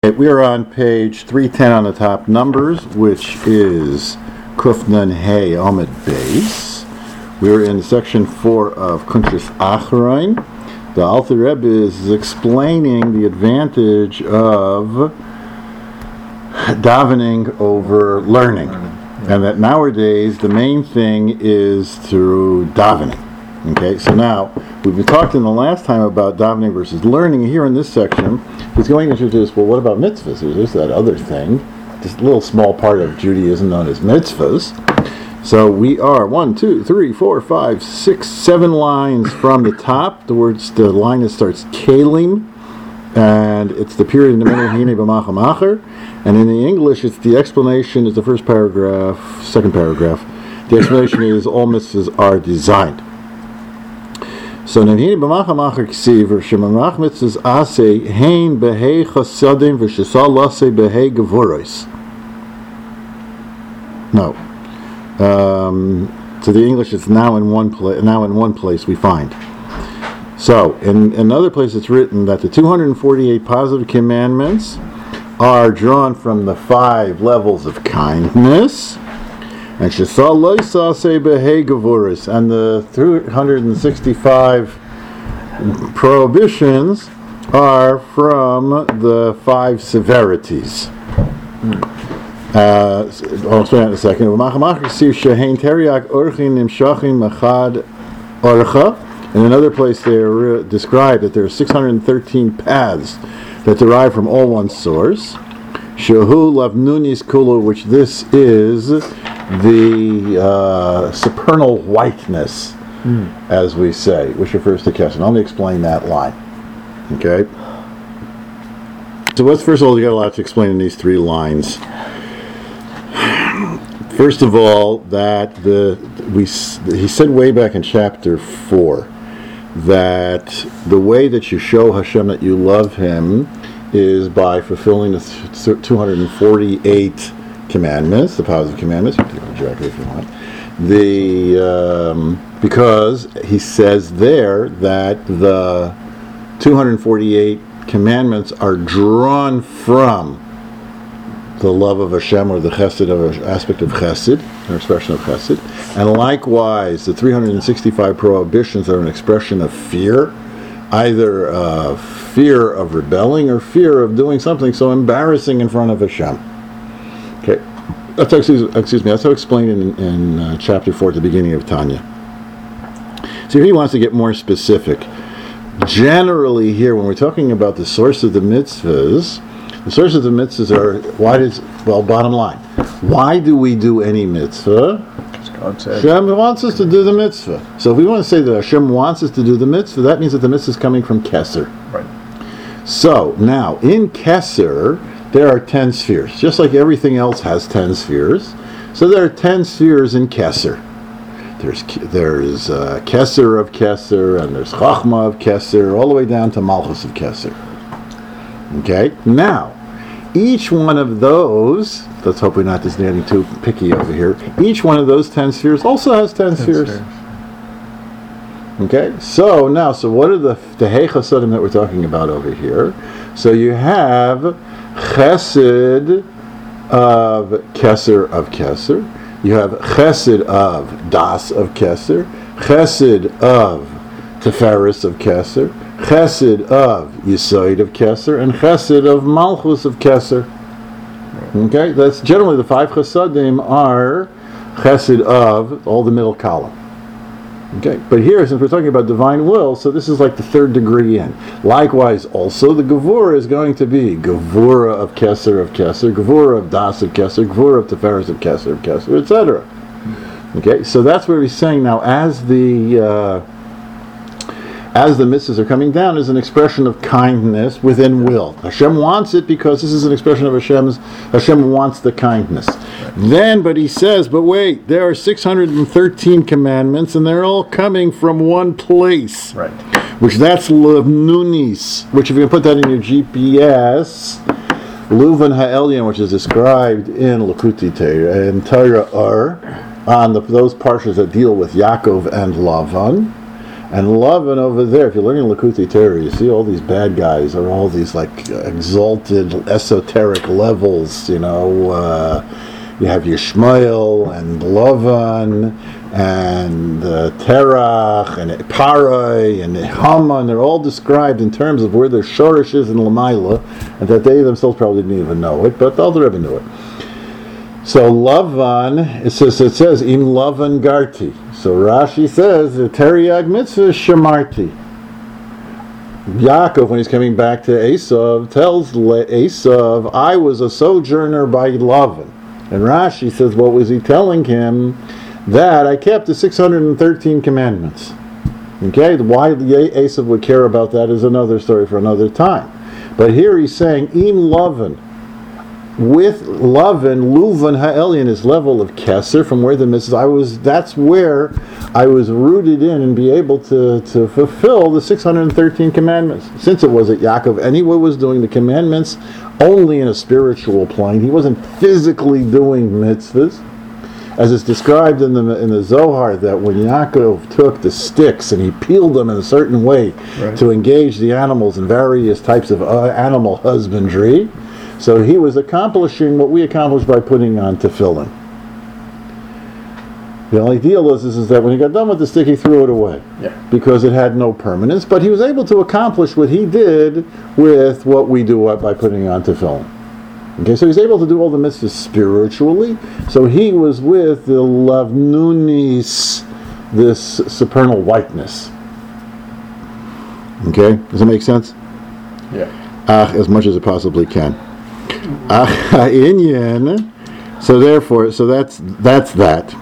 We are on page 310 on the top numbers, which is Kuf Nun Hey Amud Beis. We're in section 4 of Kuntres Achrein. The Alter Rebbe is explaining the advantage of davening over learning, and that nowadays the main thing is through davening. Okay, so now we've been talking the last time about davening versus learning. Here in this section, he's going to introduce, well, what about mitzvahs? There's that other thing, this little small part of Judaism known as mitzvahs. So we are 1, 2, 3, 4, 5, 6, 7 lines from the top. The line that starts Kalim, and it's the period in the middle, Hine b'macham acher. And in the English, it's the explanation is the first paragraph, second paragraph. The explanation is all mitzvahs are designed. So Nevhini b'macham acher ksiv v'shemanrach mitzvahs aseh hein behei chasadim v'shesal laseh behei gevuros. No. To the English, it's now in one place we find. So in another place, it's written that the 248 positive commandments are drawn from the 5 levels of kindness. And Shesal Loisase Behei Gevuris, and the 365 prohibitions are from the 5 severities. I'll explain that in a second. In another place, they describe that there are 613 paths that derive from all one source. Shehu Lavnunis Kulu, which this is the supernal whiteness, as we say, which refers to Kesed. Let me explain that line. Okay? So first of all, you got a lot to explain in these 3 lines. First of all, that he said way back in chapter 4 that the way that you show Hashem that you love Him is by fulfilling the 248 commandments, the positive commandments. You can take them directly if you want. Because he says there that the 248 commandments are drawn from the love of Hashem, or the chesed, of aspect of chesed, an expression of chesed, and likewise the 365 prohibitions are an expression of fear, either fear of rebelling or fear of doing something so embarrassing in front of Hashem. Okay, that's how explained in chapter 4 at the beginning of Tanya. So here he wants to get more specific. Generally here, when we're talking about the source of the mitzvahs, the source of the mitzvahs are, bottom line, why do we do any mitzvah? Hashem wants us to do the mitzvah. So if we want to say that Hashem wants us to do the mitzvah, that means that the mitzvah is coming from Keser. Right. So now, in Keser, there are 10 spheres. Just like everything else has 10 spheres. So there are 10 spheres in Keser. There's Keser of Keser, and there's Chachma of Keser, all the way down to Malchus of Keser. Okay? Now, each one of those, let's hope we're not just getting too picky over here, each one of those 10 spheres also has 10 spheres. Okay? So what are the Hei Chasadim that we're talking about over here? So you have Chesed of Keser, you have Chesed of Das of Keser, Chesed of Teferis of Keser, Chesed of Yisoid of Keser, and Chesed of Malchus of Keser. Okay, that's generally the 5 Chasadim are Chesed of all the middle column. Okay, but here, since we're talking about divine will, so this is like the 3rd degree in. Likewise, also the Gevura is going to be Gevura of Keser, Gevura of Das of Keser, Gevura of Teferis of Keser, etc. Okay, so that's where he's saying now, as the mitzvahs are coming down, is an expression of kindness within will. Hashem wants it because this is an expression of Hashem wants the kindness. Then, but he says, but wait, there are 613 commandments, and they're all coming from one place. Right. Which that's Levnunis, which if you can put that in your GPS, Luvan Ha'elyon, which is described in Lakuti Torah and Torah on those parshas that deal with Yaakov and Lavan. And Lavan over there, if you're learning Likutei Torah, you see all these bad guys are all these like exalted, esoteric levels. You have Yishmael and Lavan and Terach and Parai and Haman. They're all described in terms of where their shorish is in Lamaila, and that they themselves probably didn't even know it, but the Alter Rebbe knew it. So Lavan, it says Im Lavan Garti. So Rashi says Teriag Mitzvah Shamarti. Yaakov, when he's coming back to Esav, tells Esav, I was a sojourner by Lavan. And Rashi says, what was he telling him? That I kept the 613 commandments. Okay, why Esav would care about that is another story for another time. But here he's saying, Im Lavan. With Lavan, Luvan Ha'elyon, his level of Keser, from where the mitzvahs, that's where I was rooted in and be able to fulfill the 613 commandments. Since it was that Yaakov anyway was doing the commandments only in a spiritual plane, he wasn't physically doing mitzvahs. As it's described in the Zohar, that when Yaakov took the sticks and he peeled them in a certain way to engage the animals in various types of animal husbandry, so he was accomplishing what we accomplish by putting on tefillin. The only deal is that when he got done with the stick, he threw it away because it had no permanence. But he was able to accomplish what he did with what we do by putting on tefillin. Okay, so he's able to do all the mitzvahs spiritually. So he was with the lavnunis, this supernal whiteness. Okay, does that make sense? Yeah. As much as it possibly can. Inyan. So therefore, so that's that.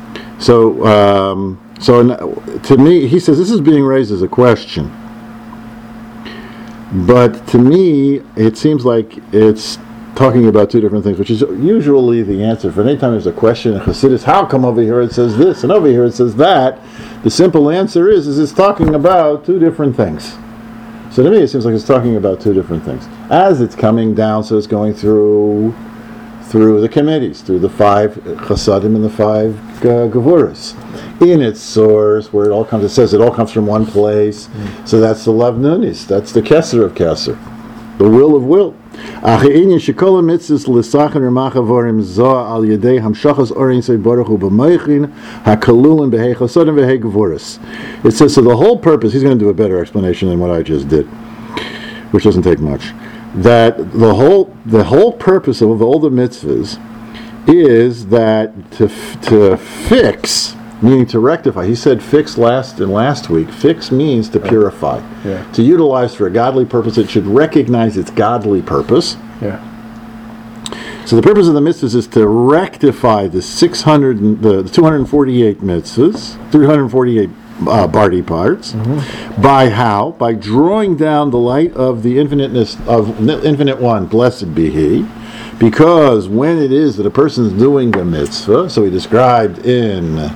So to me, he says this is being raised as a question. But to me, it seems like it's talking about two different things, which is usually the answer. For any time there's a question in Chassidus, how come over here it says this and over here it says that? The simple answer is it's talking about two different things. So to me it seems like it's talking about two different things. As it's coming down, so it's going through the committees, through the 5 Chasadim and the 5 Gevuras. In its source, where it all comes, it says it all comes from one place. So that's the Lav Nunis, that's the Keser of Keser, the will of will. It says, so the whole purpose, he's going to do a better explanation than what I just did, which doesn't take much, that the whole purpose of all the mitzvahs is that to fix, meaning to rectify. He said fix last week. Fix means to purify. Yeah. To utilize for a godly purpose, it should recognize its godly purpose. Yeah. So the purpose of the mitzvahs is to rectify the 248 mitzvahs, 348 body parts. By how? By drawing down the light of the infiniteness of Infinite One, blessed be He. Because when it is that a person is doing a mitzvah, so he described in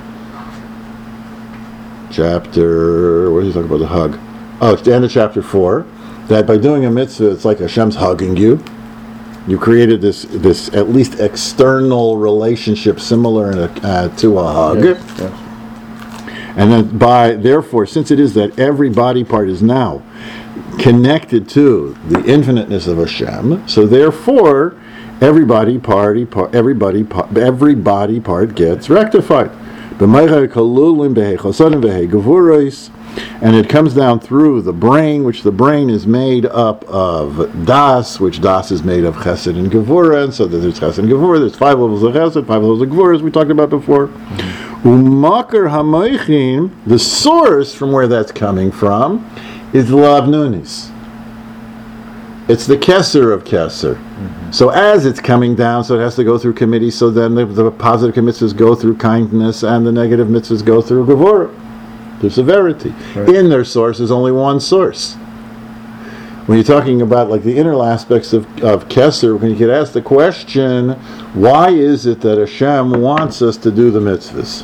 chapter, where does he talk about the hug? Oh, it's the end of chapter 4, that by doing a mitzvah, it's like Hashem's hugging you. You created this at least external relationship similar to a hug. Yes. And then therefore, since it is that every body part is now connected to the infiniteness of Hashem, so therefore every body part gets rectified. And it comes down through the brain, which the brain is made up of Das, which Das is made of Chesed and Gevurah, and so there's Chesed and Gevurah, there's 5 levels of Chesed, 5 levels of Gevurah, as we talked about before. Umakar HaMoichin, the source from where that's coming from, is Lav Nunis. It's the Keser of Keser. So as it's coming down, so it has to go through committees, so then the positive mitzvahs go through kindness, and the negative mitzvahs go through Gevurah, through severity. Right. In their source is only one source. When you're talking about like the inner aspects of Keser, when you could ask the question, why is it that Hashem wants us to do the mitzvahs?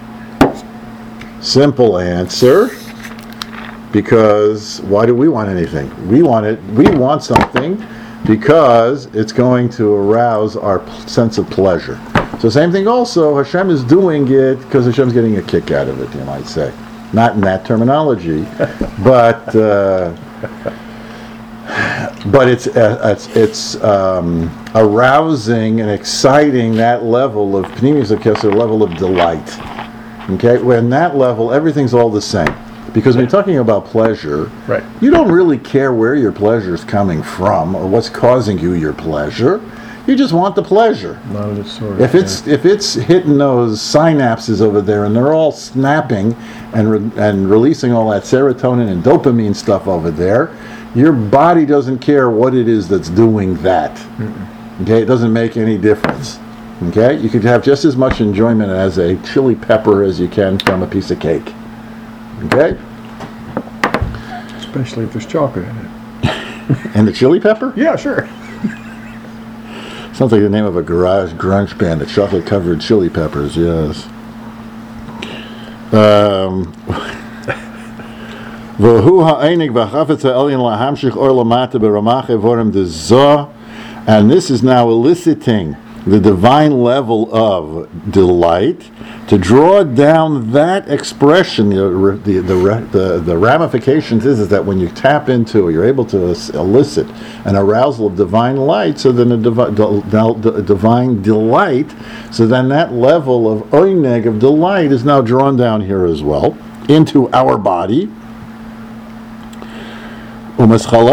Simple answer. Because why do we want anything? We want something because it's going to arouse our sense of pleasure. So same thing also, Hashem is doing it because Hashem's getting a kick out of it, you might say. not in that terminology, but it's arousing and exciting that level of Pnimis HaKesser, level of delight. Okay, when that level, everything's all the same. Because when you're talking about pleasure, Right. you don't really care where your pleasure is coming from or what's causing you your pleasure. You just want the pleasure. Not of its sort. If it's hitting those synapses over there and they're all snapping and releasing all that serotonin and dopamine stuff over there, your body doesn't care what it is that's doing that. Okay, it doesn't make any difference. Okay, you could have just as much enjoyment as a chili pepper as you can from a piece of cake. Okay, Especially if there's chocolate in it. and the chili pepper Yeah, sure. sounds like the name of a garage grunge band. The chocolate covered chili peppers. Yes. And this is now eliciting the divine level of delight to draw down that expression. The ramifications is that when you tap into, you're able to elicit an arousal of divine light, so then a divine delight, so then that level of oineg, of delight, is now drawn down here as well into our body. And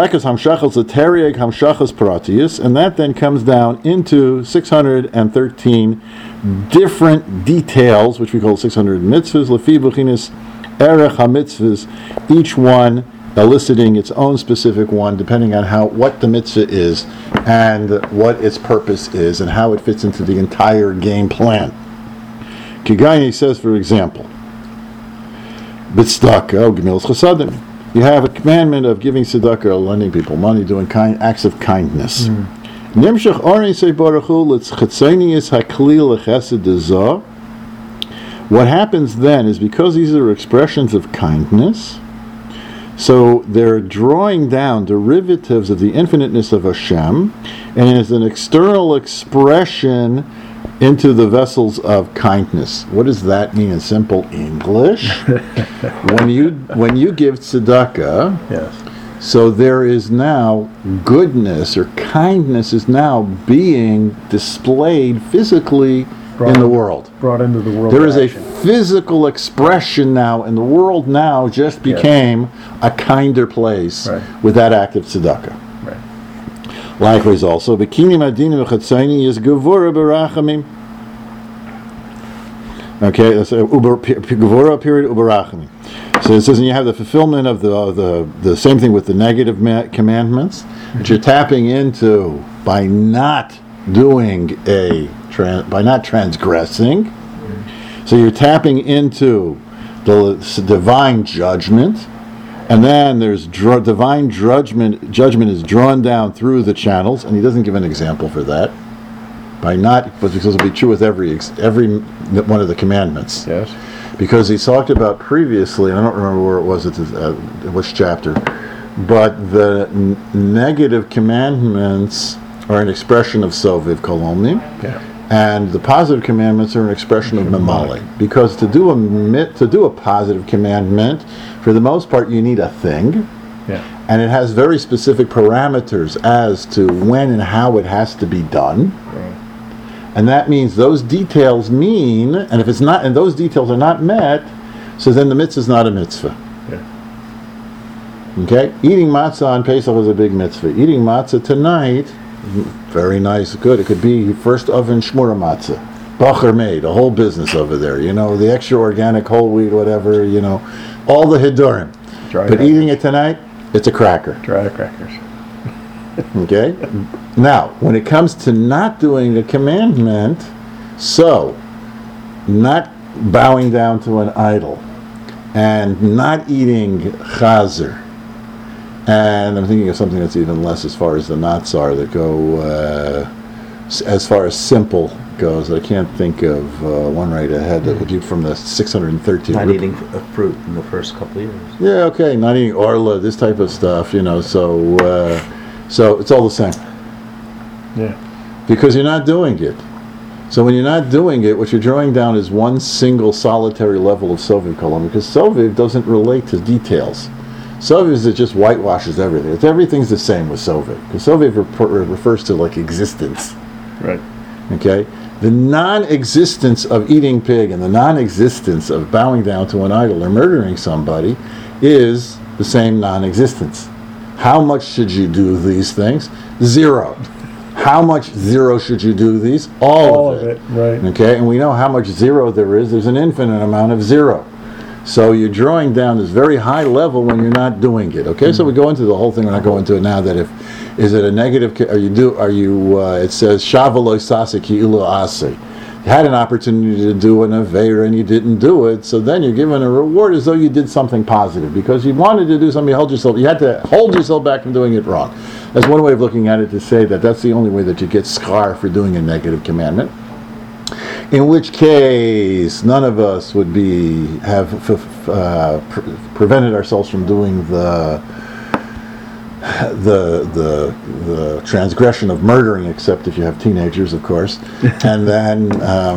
that then comes down into 613 different details, which we call 600 mitzvahs, lefi buchinas erech ha-mitzvahs, each one eliciting its own specific one, depending on what the mitzvah is and what its purpose is and how it fits into the entire game plan. Kigaini says, for example, B'tzedakah, Gemilas Chasadim. You have a commandment of giving tzedakah, or lending people money, doing acts of kindness. Nimshach orin sei baruch hu l'tchatzonius hakli l'chesed dezah. What happens then is, because these are expressions of kindness, so they're drawing down derivatives of the infiniteness of Hashem, and as an external expression into the vessels of kindness. What does that mean in simple English? when you give tzedakah, Yes. so there is now goodness or kindness is now being displayed physically in the world. Brought into the world. There is a action. physical expression now, and the world now just became a kinder place with that act of tzedakah. Likewise, also, B'kinim adinim v'chatzayni is gevura b'rachamim. Okay, that's gevura period u'barachamim. So it says, and you have the fulfillment of the same thing with the negative commandments that you're tapping into by not doing by not transgressing. So you're tapping into the divine judgment. And then there's divine judgment. Judgment is drawn down through the channels, and he doesn't give an example for that. But because it'll be true with every one of the commandments. Yes. Because he talked about previously, and I don't remember where it was, which chapter, but the negative commandments are an expression of soviv kolomnim. Yeah. And the positive commandments are an expression of memale. Because to do a positive commandment, for the most part, you need a thing, and it has very specific parameters as to when and how it has to be done. And that means those details mean, and if it's not, and those details are not met, so then the mitzvah is not a mitzvah. Okay, eating matzah on Pesach is a big mitzvah. Eating matzah tonight, very nice, good. It could be first oven shmura matzah, bacher made, a whole business over there. The extra organic whole wheat, whatever. All the hidurim. But eating it tonight, it's a cracker. Dry crackers. Okay? Now, when it comes to not doing a commandment, so not bowing down to an idol, and not eating chazer, and I'm thinking of something that's even less as far as the knots are that go, as far as simple goes. I can't think of one right ahead that would be from the 613. Not eating fruit in the first couple of years. Yeah, okay, not eating orla, this type of stuff, so it's all the same. Yeah. Because you're not doing it. So when you're not doing it, what you're drawing down is one single solitary level of Soviv Kolom, because Soviv doesn't relate to details. Soviv is it just whitewashes everything. Everything's the same with Soviv, because Soviv refers to like existence. Right. Okay? The non-existence of eating pig and the non-existence of bowing down to an idol or murdering somebody is the same non-existence. How much should you do these things? 0. How much 0 should you do these? All of it. Right. Okay? And we know how much 0 there is. There's an infinite amount of 0. So you're drawing down this very high level when you're not doing it. Okay? So we go into the whole thing. We're not going into it now. That is it a negative? It says shavaloi sasek ilu ase. You had an opportunity to do an aveira and you didn't do it. So then you're given a reward as though you did something positive because you wanted to do something. You had to hold yourself back from doing it wrong. That's one way of looking at it, to say that that's the only way that you get schar for doing a negative commandment. In which case, none of us would have prevented ourselves from doing the transgression of murdering, except if you have teenagers, of course. And then,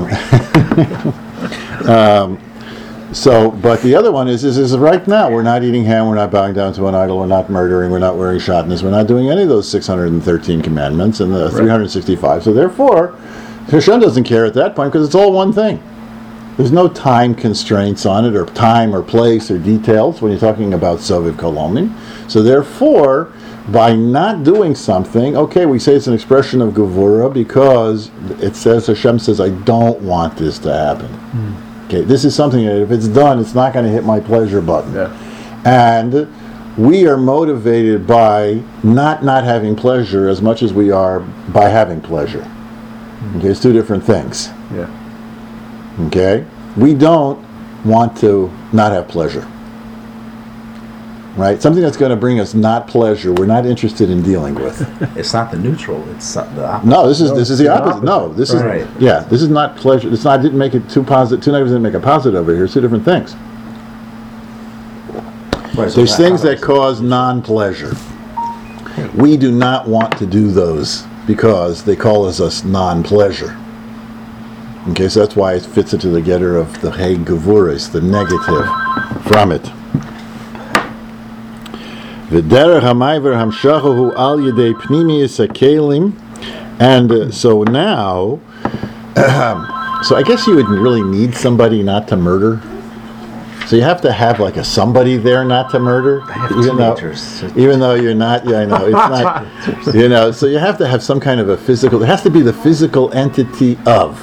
but the other one is right now we're not eating ham, we're not bowing down to an idol, we're not murdering, we're not wearing shatnez, we're not doing any of those 613 commandments and the 365. So therefore, Hashem doesn't care at that point because it's all one thing. There's no time constraints on it, or time or place or details when you're talking about Soviv Kolomim. So therefore, by not doing something, okay, we say it's an expression of Gevura because it says, Hashem says, I don't want this to happen. Okay, this is something that if it's done, it's not going to hit my pleasure button. Yeah. And we are motivated by not having pleasure as much as we are by having pleasure. Okay, it's two different things. Yeah. Okay? We don't want to not have pleasure. Right? Something that's going to bring us not pleasure, we're not interested in dealing with. It's not the neutral. It's the opposite. No, this is the opposite. No, this Right. is this is not pleasure. It's not. I didn't make it two positive. Two negatives didn't make a positive over here. It's two different things. Right, so There's things that cause non-pleasure. We do not want to do those because they cause us non-pleasure. Okay, so that's why it fits into the getter of the Hey Gevuris, the negative from it. V'derech hamayver hamshachu al yedei pnimiyus hakelim, and so now, so I guess you would really need somebody not to murder. So you have to have like a somebody there not to murder, even though you're not. Yeah, I know it's not. So you have to have some kind of a physical. There has to be the physical entity of.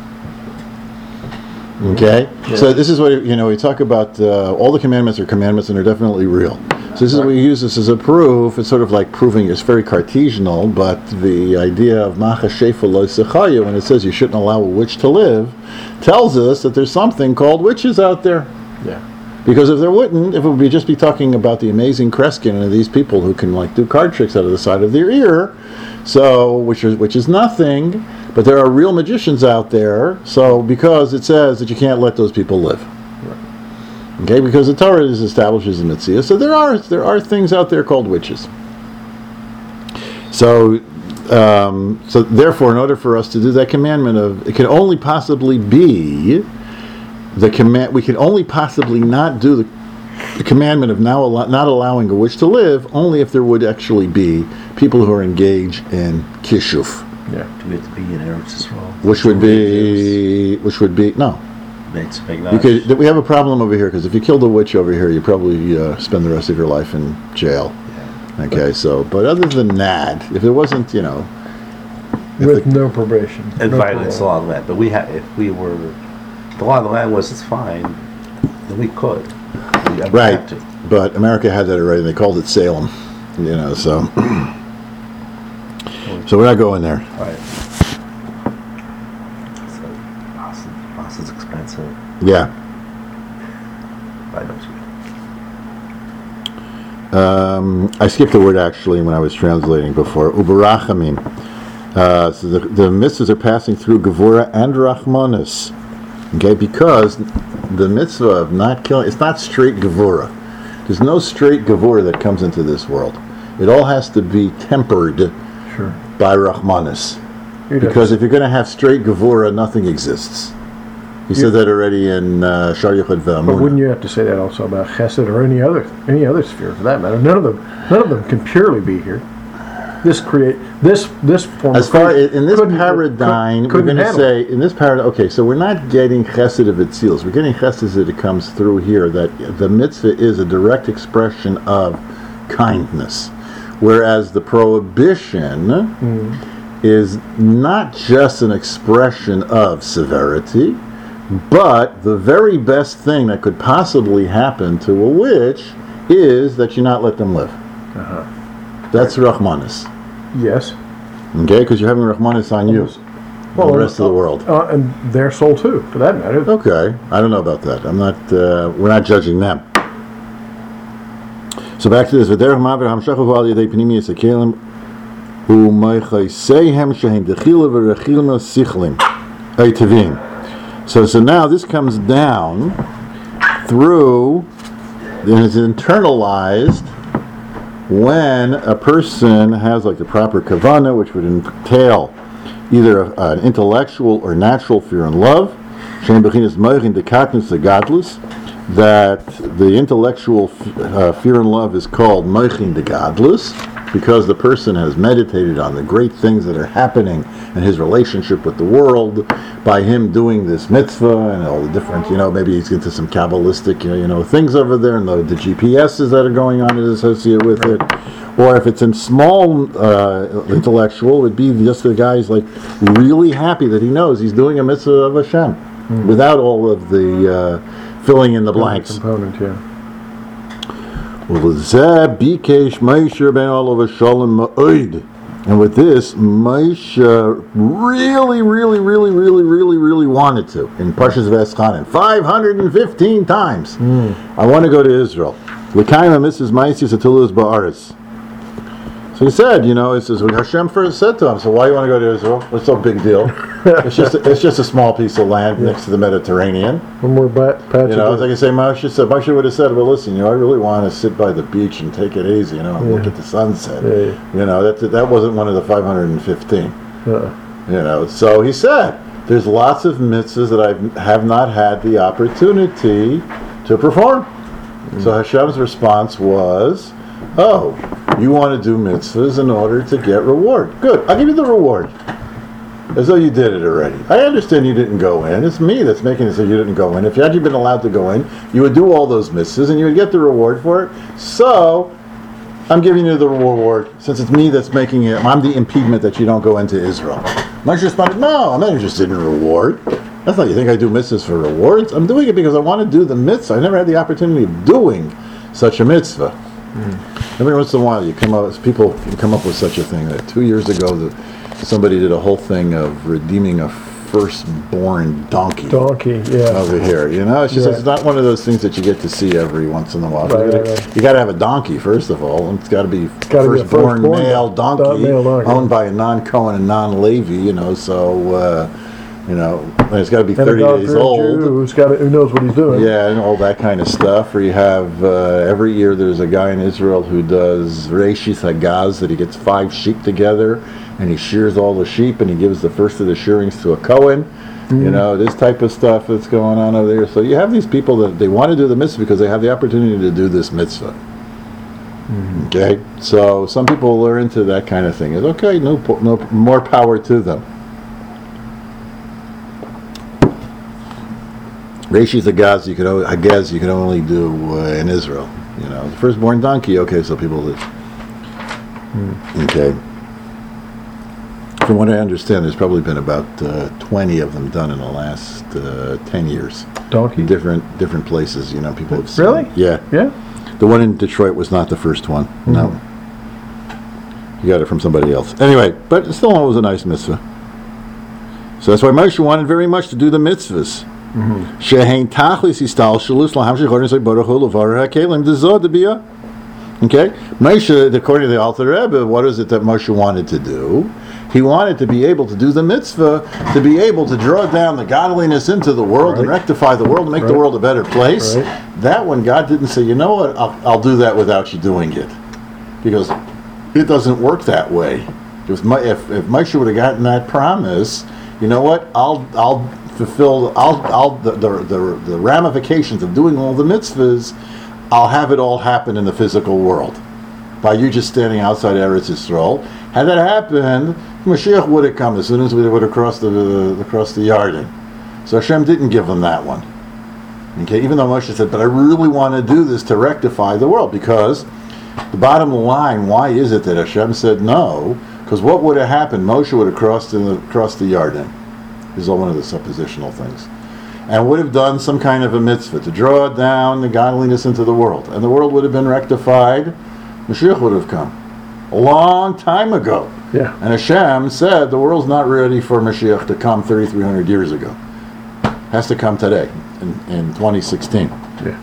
Okay, yeah. So this is what we talk about. All the commandments are commandments, and they're definitely real. So this is we use this as a proof. It's sort of like proving it's very Cartesianal, but the idea of macha shefa lo sechaya, when it says you shouldn't allow a witch to live, tells us that there's something called witches out there. Yeah. Because if there wouldn't, if it would be just be talking about the amazing Kreskin and these people who can like do card tricks out of the side of their ear, so which is nothing. But there are real magicians out there. So because it says that you can't let those people live. Right. Okay, because the Torah establishes the mitzvah. So there are things out there called witches. So therefore, in order for us to do that commandment of, it can only possibly be the command. We can only possibly not do the commandment of not allowing a witch to live, only if there would actually be people who are engaged in kishuf. Yeah, to be in Eretz Yisrael. Which would be no. We have a problem over here because if you killed a witch over here, you probably spend the rest of your life in jail. Yeah. Okay, but other than that, if it wasn't, with no probation, it violates the law of the land. But if we were, the law of the land was it's fine, then we could. Right, but America had that already. They called it Salem, so. So we're not going there. Right. So, Boston is expensive. Yeah. I skipped a word actually when I was translating before. Uberachamim. So the mitzvahs are passing through Gevura and Rachmanis. Okay, because the mitzvah of not killing, it's not straight Gevura. There's no straight Gevura that comes into this world. It all has to be tempered. Sure. By Rachmanis. Because if you're going to have straight Gevura, nothing exists. He said that already in Shar Yechud Ve'amunah. But wouldn't you have to say that also about Chesed or any other sphere for that matter? None of them can purely be here. This form As of far creation in this couldn't- paradigm, we're couldn't going to handle say in this paradigm. Okay, so we're not getting Chesed of Etzilos. We're getting Chesed that comes through here. That the mitzvah is a direct expression of kindness, whereas the prohibition is not just an expression of severity, but the very best thing that could possibly happen to a witch is that you not let them live. That's Rahmanis. Yes. Okay, because you're having Rahmanis on you. Well, the rest of the world. And their soul too, for that matter. Okay, I don't know about that. I'm not. We're not judging them. So back to this. V'derech ma'aver hamshachu al yedei pnimiyas hakelim u'meichaisehem shehem dechila v'rechilim sichlim eitavim. So now this comes down through, and it's internalized when a person has like the proper kavana, which would entail either an intellectual or natural fear and love, that the intellectual fear and love is called moichin de gadlus, because the person has meditated on the great things that are happening in his relationship with the world by him doing this mitzvah and all the different, maybe he's into some Kabbalistic, things over there, and the GPSs that are going on is associated with it. Or if it's in small intellectual, it would be just the guy's like really happy that he knows he's doing a mitzvah of Hashem without all of the filling in the blanks. Component, yeah. And with this, Moshe really wanted to, in Parshas Veschanan, 515 times. I want to go to Israel. So he said, it says, when Hashem first said to him, so why you want to go to Israel? What's so big deal? It's just a small piece of land next to the Mediterranean. One more patch. It's like I say, Moshe would have said, well, listen, I really want to sit by the beach and take it easy, and look at the sunset. That wasn't one of the 515. So he said, there's lots of mitzvahs that I have not had the opportunity to perform. So Hashem's response was, oh, you want to do mitzvahs in order to get reward. Good, I'll give you the reward. As though you did it already. I understand you didn't go in. It's me that's making it so you didn't go in. If you had been allowed to go in, you would do all those mitzvahs and you would get the reward for it. So, I'm giving you the reward. Since it's me that's making it, I'm the impediment that you don't go into Israel. Moshe responded, no, I'm not interested in reward. That's not, you think I do mitzvahs for rewards? I'm doing it because I want to do the mitzvah. I never had the opportunity of doing such a mitzvah. Every once in a while, people come up with such a thing. That 2 years ago, somebody did a whole thing of redeeming a firstborn donkey. Over here. It's just it's not one of those things that you get to see every once in a while. You got to have a donkey first of all, and it's got to be firstborn male donkey owned by a non-Cohen and non-Levi. It's got to be 30 days old. Who knows what he's doing? Yeah, and all that kind of stuff. Or you have every year there's a guy in Israel who does Reishis Hagaz, that he gets 5 sheep together and he shears all the sheep and he gives the first of the shearings to a Cohen. This type of stuff that's going on over there. So you have these people that they want to do the mitzvah because they have the opportunity to do this mitzvah. Okay, so some people are into that kind of thing. It's okay, no more power to them. Reishis Hagaz, you can only do in Israel. The firstborn donkey. Okay, so people live. Okay. From what I understand, there's probably been about 20 of them done in the last 10 years. Donkey? In different places. People have seen. Really? Yeah. Yeah. The one in Detroit was not the first one. No. You got it from somebody else. Anyway, but still, it was a nice mitzvah. So that's why Moshe wanted very much to do the mitzvahs. Okay, Moshe, according to the Alter Rebbe, what is it that Moshe wanted to do? He wanted to be able to do the mitzvah, to be able to draw down the godliness into the world and rectify the world, and make the world a better place. That one, God didn't say, you know what, I'll do that without you doing it. Because it doesn't work that way. If Moshe would have gotten that promise, you know what? I'll fulfill the ramifications of doing all the mitzvahs. I'll have it all happen in the physical world by you just standing outside Eretz Yisrael. Had that happened, Mashiach would have come as soon as we would have crossed the Yarden. So Hashem didn't give them that one. Okay, even though Moshe said, but I really want to do this to rectify the world, because the bottom line, why is it that Hashem said no? Because what would have happened? Moshe would have crossed the Yarden. This is all one of the suppositional things. And would have done some kind of a mitzvah to draw down the godliness into the world. And the world would have been rectified. Mashiach would have come a long time ago. Yeah. And Hashem said the world's not ready for Mashiach to come 3,300 years ago. Has to come today, in 2016. Yeah.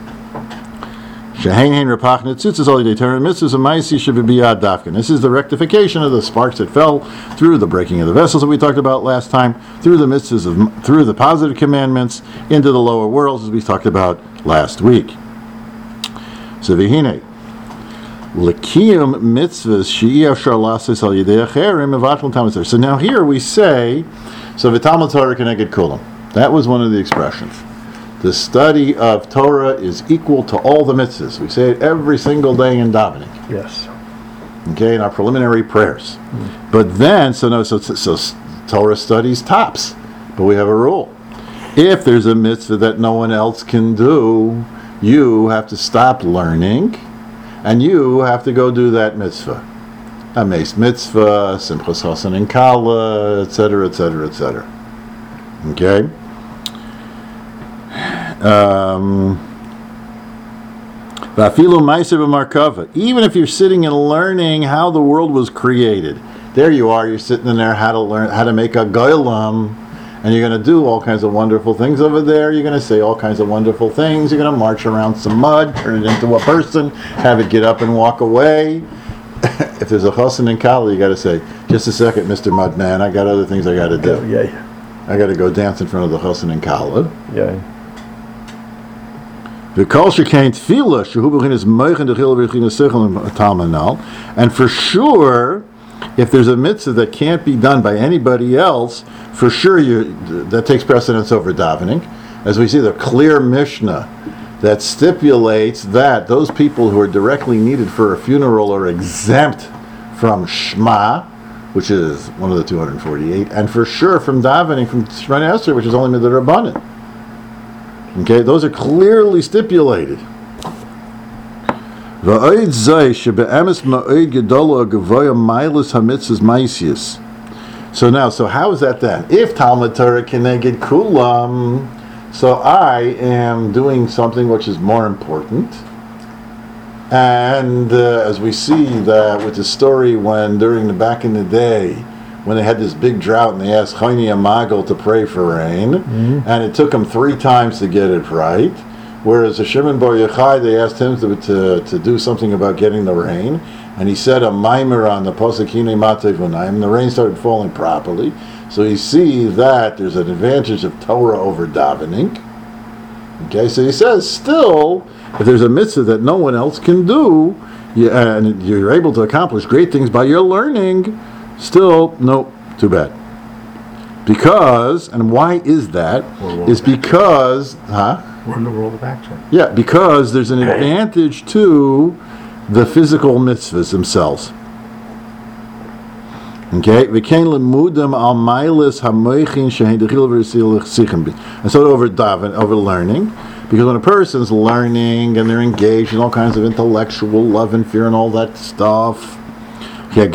This is the rectification of the sparks that fell through the breaking of the vessels that we talked about last time, through the positive commandments into the lower worlds, as we talked about last week. So v'hinei l'kiyum mitzvahs she'iyafshar lasis al yedei acherim mevatel Talmud Torah. So now here we say, so v'Talmud Torah keneged kulam. That was one of the expressions. The study of Torah is equal to all the mitzvahs. We say it every single day in davening. Yes. Okay, in our preliminary prayers. But then, so Torah studies tops. But we have a rule. If there's a mitzvah that no one else can do, you have to stop learning, and you have to go do that mitzvah. A mace mitzvah, Simchas Hasan and Kala, etc., etc., etc. Okay? Even if you're sitting and learning how the world was created, there you are, you're sitting in there how to make a goylam, and you're going to do all kinds of wonderful things over there. You're going to say all kinds of wonderful things. You're going to march around some mud, turn it into a person, have it get up and walk away. If there's a chassan and kala, you got to say, just a second, Mr. Mudman, I got other things I got to do. Yeah. I got to go dance in front of the chassan and kala. Yeah. And for sure, if there's a mitzvah that can't be done by anybody else, for sure that takes precedence over davening. As we see the clear Mishnah that stipulates that those people who are directly needed for a funeral are exempt from Shema, which is one of the 248, and for sure from davening, from Shemona Esrei, which is only midrabanan. Okay, those are clearly stipulated. So how is that then? If Talmud Torah keneged kulam, so I am doing something which is more important. And as we see that with the story when back in the day, when they had this big drought and they asked Chayni Amagal to pray for rain, and it took him 3 times to get it right, whereas the Shimon Bar Yochai, they asked him to do something about getting the rain, and he said a mimer on the Pasuk Hinei Matei V'Naim, and the rain started falling properly. So you see that there's an advantage of Torah over davening. Okay, so he says, still, if there's a mitzvah that no one else can do, and you're able to accomplish great things by your learning, still, no, too bad. Because, and why is that? Is because, We're in the world of action. Yeah, because there's an advantage to the physical mitzvahs themselves. Okay, and so over learning, because when a person's learning and they're engaged in all kinds of intellectual love and fear and all that stuff, and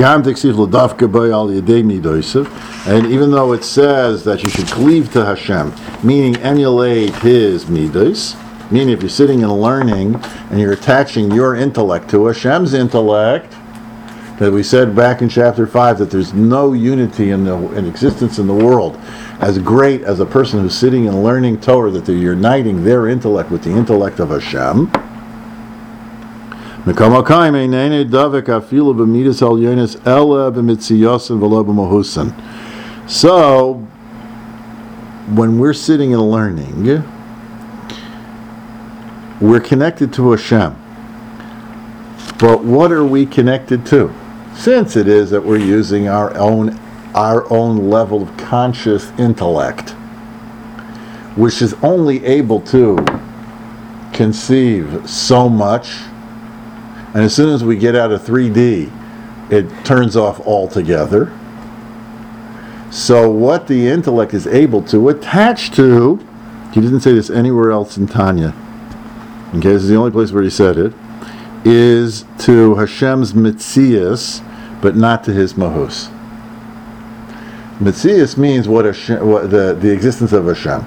even though it says that you should cleave to Hashem, meaning emulate His midos, meaning if you're sitting and learning and you're attaching your intellect to Hashem's intellect, that we said back in chapter 5 that there's no unity in existence in the world as great as a person who's sitting and learning Torah, that they're uniting their intellect with the intellect of Hashem. So, when we're sitting and learning, we're connected to Hashem. But what are we connected to? since it is that we're using our own level of conscious intellect, which is only able to conceive so much, and as soon as we get out of 3D, it turns off altogether. So what the intellect is able to attach to, he didn't say this anywhere else in Tanya, okay, this is the only place where he said it, is to Hashem's Metzias, but not to his Mahus. Metzias means what the existence of Hashem.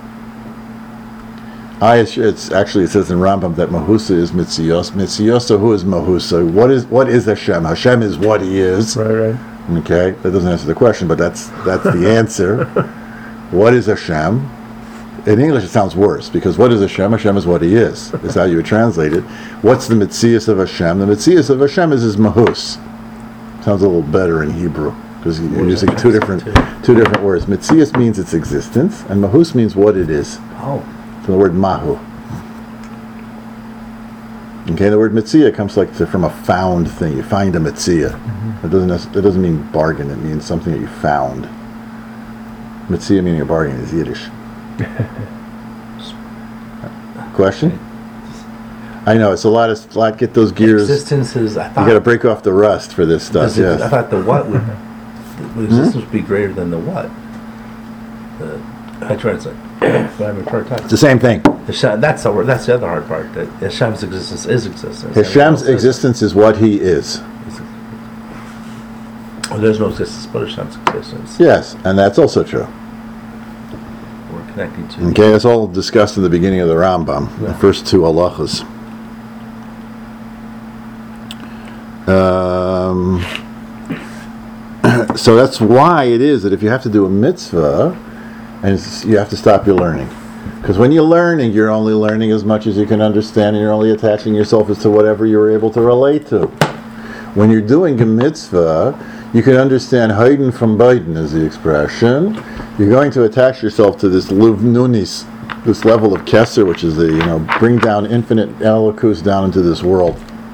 It's actually, it says in Rambam that Mahusa is Mitzios. Mitzios, so who is Mahusa? What is Hashem? Hashem is what he is. Right. Okay, that doesn't answer the question, but that's the answer. What is Hashem? In English, it sounds worse, because what is Hashem? Hashem is what he is how you would translate it. What's the Metzias of Hashem? The Metzias of Hashem is his Mahus. Sounds a little better in Hebrew, because you're using two different words. Metzias means its existence, and Mahus means what it is. Oh. From the word Mahu. Okay, the word Metzia comes from a found thing. You find a Metzia. It doesn't mean bargain. It means something that you found. Metzia meaning a bargain is Yiddish. Question? I know it's a lot. Get those gears. Existence is. I thought you got to break off the rust for this stuff. Yes. I thought the what would the existence would be greater than the what. I translate. It's the same thing. That's the word. That's the other hard part. That Hashem's existence is existence. Hashem's existence is what he is. Well, there's no existence but Hashem's existence. Yes, and that's also true. We're connecting to. Okay, that's all discussed in the beginning of the Rambam, the first two halachas. So that's why it is that if you have to do a mitzvah, and you have to stop your learning. Because when you're learning, you're only learning as much as you can understand, and you're only attaching yourself as to whatever you're able to relate to. When you're doing a mitzvah, you can understand Haydn from Biden is the expression. You're going to attach yourself to this Luvnunis, this level of Kesser, which is bring down infinite Elokus down into this world.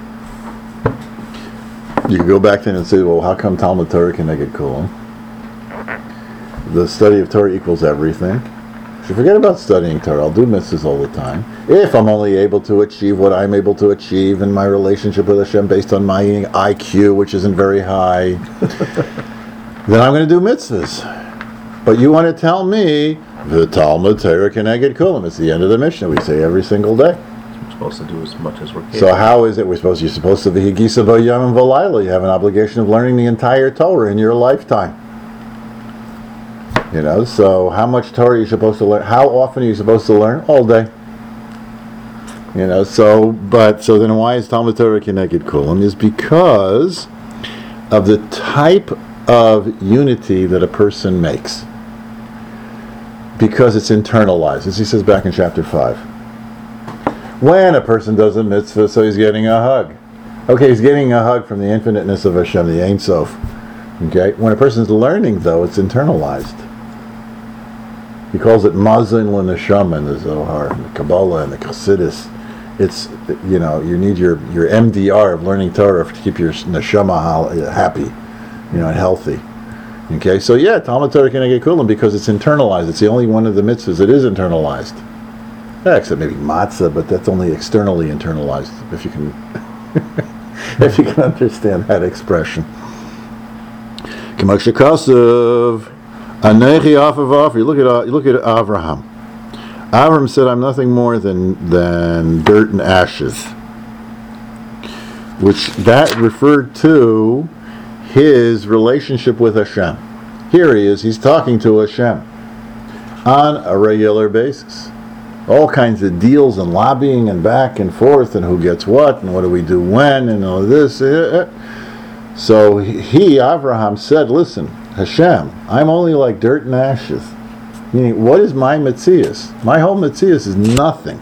You can go back then and say, well, how come Talmud Torah can make it cool? The study of Torah equals everything. So forget about studying Torah. I'll do mitzvahs all the time. If I'm only able to achieve what I'm able to achieve in my relationship with Hashem based on my IQ, which isn't very high, then I'm going to do mitzvahs. But you want to tell me, the Talmud Torah Keneged Kulam. It's the end of the Mishnah. We say every single day. We're supposed to do as much as we're capable. So how is it you're supposed to be Higisa V'Yam and V'Layla? You have an obligation of learning the entire Torah in your lifetime. So how much Torah are you supposed to learn? How often are you supposed to learn? All day. So then why is Talmud Torah Keneged Kulam? Is because of the type of unity that a person makes. Because it's internalized, as he says back in chapter 5. When a person does a mitzvah, so he's getting a hug. Okay, he's getting a hug from the infiniteness of Hashem, the Ein Sof. Okay, when a person's learning, though, it's internalized. He calls it Mazin l'neshama in the Zohar, in the Kabbalah, and the Chassidus. It's, you need your MDR of learning Torah to keep your neshama happy, and healthy. Okay, so Talmud Torah Keneged Kulam because it's internalized. It's the only one of the mitzvahs that is internalized. Except maybe matzah, but that's only externally internalized, if you can if you can understand that expression. Kamak Shekasav. Anechi Afavav. You look at Avraham. Avraham said, "I'm nothing more than dirt and ashes," which that referred to his relationship with Hashem. Here he is. He's talking to Hashem on a regular basis. All kinds of deals and lobbying and back and forth and who gets what and what do we do when and all this. So Avraham said, "Listen, Hashem, I'm only like dirt and ashes." Meaning, what is my Metzias? My whole Metzias is nothing.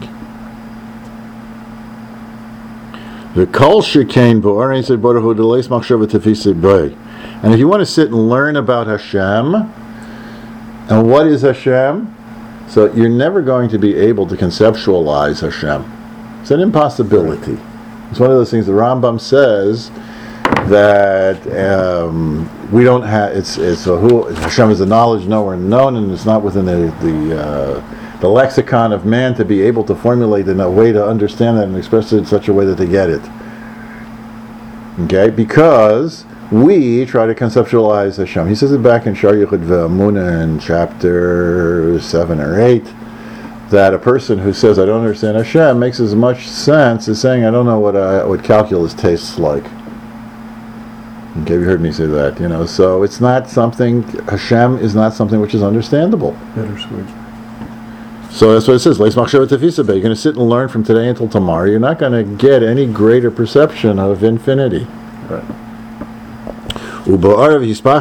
The Kol Shekain Bo'arein said Baruch Hu Deleis Machshava Tefisei B'Ei. And if you want to sit and learn about Hashem, and what is Hashem? So you're never going to be able to conceptualize Hashem. It's an impossibility. It's one of those things the Rambam says that we don't have. It's who Hashem is a knowledge nowhere known, and it's not within the lexicon of man to be able to formulate in a way to understand that and express it in such a way that they get it. Okay, because we try to conceptualize Hashem. He says it back in Shar Yichud Ve'amunah in chapter 7 or 8, that a person who says, I don't understand Hashem, makes as much sense as saying, I don't know what calculus tastes like. Okay, you heard me say that, so it's not something, Hashem is not something which is understandable. Bittersweet. So that's what it says. You're going to sit and learn from today until tomorrow. You're not going to get any greater perception of infinity. Right. What are you going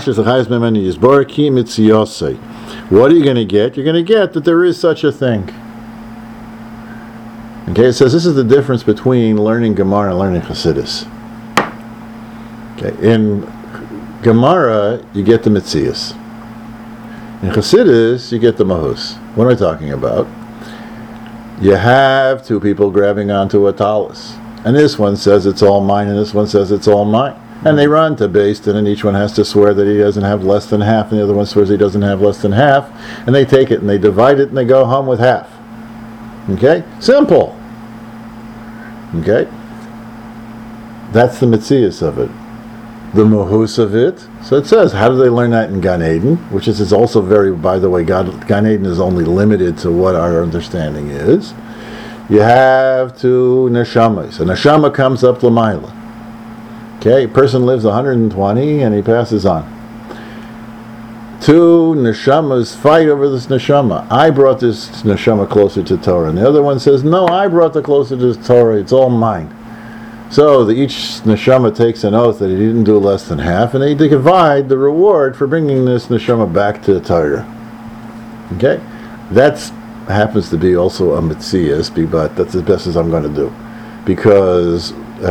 to get? You're going to get that there is such a thing. Okay, it says this is the difference between learning Gemara and learning Chassidus. Okay, in Gemara, you get the Metzias. In Chassidus, you get the Mahus. What am I talking about? You have two people grabbing onto a talus. And this one says it's all mine, and this one says it's all mine. And they run to Beis Din, and each one has to swear that he doesn't have less than half, and the other one swears he doesn't have less than half. And they take it, and they divide it, and they go home with half. Okay? Simple. Okay? That's the Metzias of it. The Mahus of it. So it says, how do they learn that in Gan Eden? Which is also very, by the way, Gan Eden is only limited to what our understanding is. You have two neshamas. A neshama comes up Lamaila. Okay, a person lives 120 and he passes on. Two neshamas fight over this neshama. I brought this neshama closer to Torah. And the other one says, no, I brought it closer to Torah. It's all mine. So each neshama takes an oath that he didn't do less than half, and they divide the reward for bringing this neshama back to Torah. Okay? That happens to be also a Metzias, but that's as best as I'm going to do. Because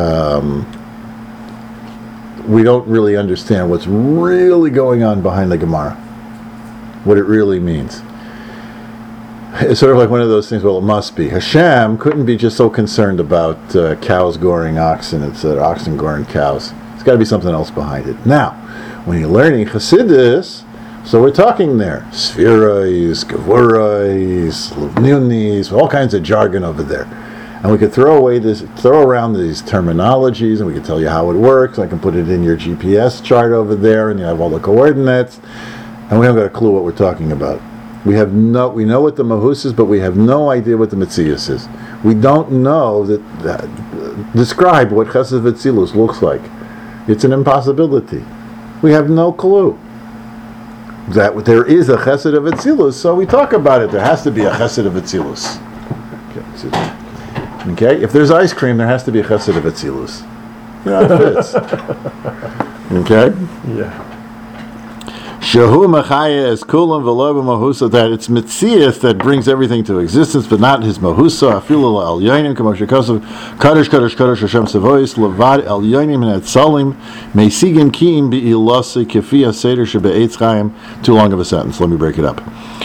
we don't really understand what's really going on behind the Gemara. What it really means. It's sort of like one of those things, well, it must be. Hashem couldn't be just so concerned about cows goring oxen, oxen goring cows. There's got to be something else behind it. Now, when you're learning Chassidus, so we're talking there, Spherais, Gevurais, Levnunis, all kinds of jargon over there. And we could throw around these terminologies, and we could tell you how it works. I can put it in your GPS chart over there, and you have all the coordinates, and we haven't got a clue what we're talking about. We know what the Mahus is, but we have no idea what the Metzias is. We don't know describe what Chesed V'Tzilus looks like. It's an impossibility. We have no clue that there is a Chesed of V'Tzilus, so we talk about it. There has to be a Chesed of V'Tzilus. Okay, if there's ice cream, there has to be a Chesed of V'Tzilus. It fits. Okay? Yeah. Shehu Machaya is kulam v'lo b'mahusa, that it's Metzias that brings everything to existence, but not his Mahusa. Afilu el yonim k'mo shekasav kadosh kadosh kadosh Hashem Savois levad el yonim and etzalim meisigim kiim be'ilase kefi aseder shebe'etz chaim. Too long of a sentence. Let me break it up.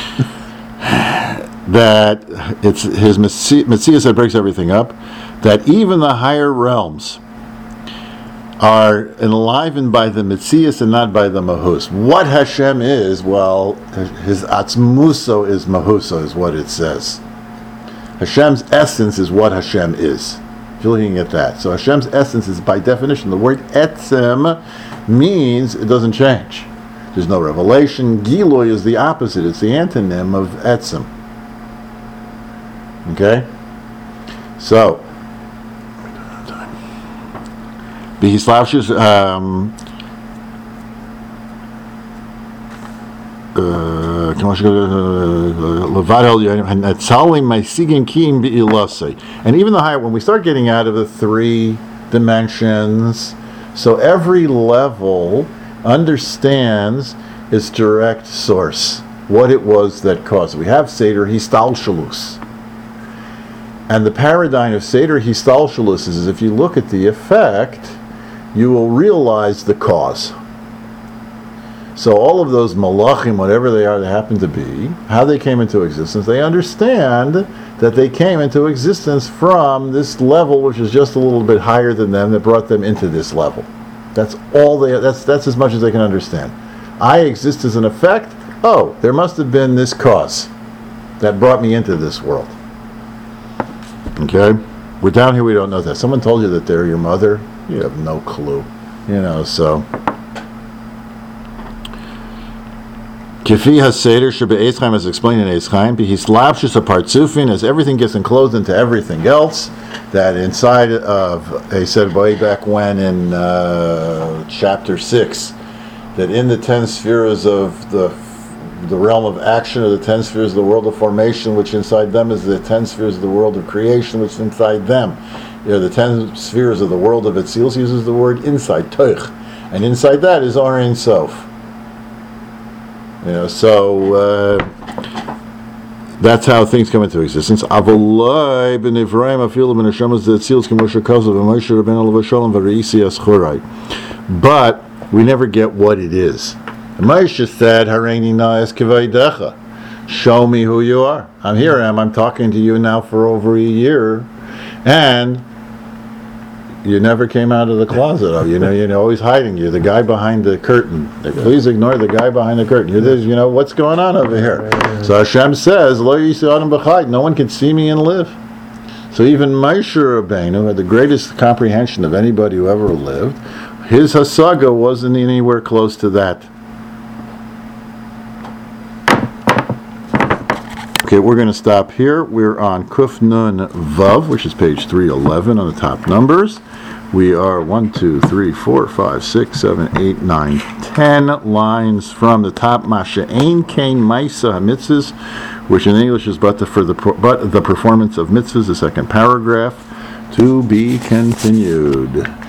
That it's his Metzias that breaks everything up. That even the higher realms are enlivened by the Metzias and not by the Mahus. What Hashem is, well, his Atzmuso is Mahuso, is what it says. Hashem's essence is what Hashem is. If you're looking at that. So Hashem's essence is, by definition, the word Etzem means it doesn't change. There's no revelation. Giloy is the opposite. It's the antonym of Etzem. Okay? So, B'hislavshus and even the higher, when we start getting out of the 3 dimensions, so every level understands its direct source, what it was that caused it. We have Seder Histalshalus. And the paradigm of Seder Histalshalus is if you look at the effect, you will realize the cause. So all of those malachim, whatever they are, they happen to be, how they came into existence, they understand that they came into existence from this level, which is just a little bit higher than them, that brought them into this level. That's all that's as much as they can understand. I exist as an effect. Oh, there must have been this cause that brought me into this world. Okay? We're down here, we don't know that. Someone told you that they're your mother, you have no clue. So. Kifi HaSeder Shebe Chaim, as explained in Eitz Chaim, Bihislapshus Apartzufin, as everything gets enclosed into everything else, that inside of, he said way back when in chapter 6, that in the 10 spheres of the realm of action, or the 10 spheres of the world of formation, which inside them is the 10 spheres of the world of creation, which inside them, the 10 spheres of the world of Atzilus, uses the word inside, Toich, and inside that is Or Ein Sof. That's how things come into existence. But we never get what it is. Moshe said, "Hareini na'es k'vaydecha." Show me who you are. I'm talking to you now for over a year, and you never came out of the closet. You're always hiding. You're the guy behind the curtain. Please ignore the guy behind the curtain. You're this, what's going on over here? So Hashem says, "Lo yisi adam b'chai." No one can see me and live. So even Moshe Rabbeinu had the greatest comprehension of anybody who ever lived. His hasaga wasn't anywhere close to that. Okay, we're going to stop here. We're on Kuf Nun Vav, which is page 311 on the top numbers. We are 1, 2, 3, 4, 5, 6, 7, 8, 9, 10 lines from the top. Masha Ein Kain Maisa HaMitzvahs, which in English is but the performance of mitzvahs, the second paragraph. To be continued.